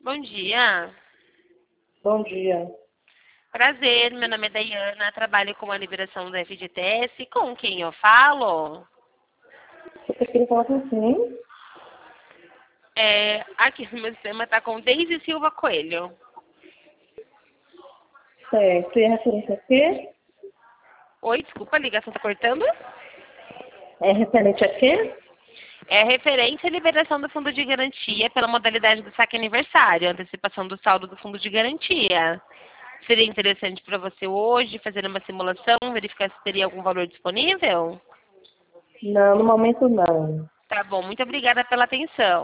Bom dia. Bom dia. Prazer, meu nome é Dayana, trabalho com a liberação do FGTS. Com quem eu falo? Você queria falar com quem? Aqui no meu sistema está com Deise Silva Coelho. Certo. E a referência a quê? Oi, desculpa, a ligação está cortando? É referente a quê? É referente à liberação do fundo de garantia pela modalidade do saque aniversário, antecipação do saldo do fundo de garantia. Seria interessante para você hoje fazer uma simulação, verificar se teria algum valor disponível? Não, no momento não. Tá bom, muito obrigada pela atenção.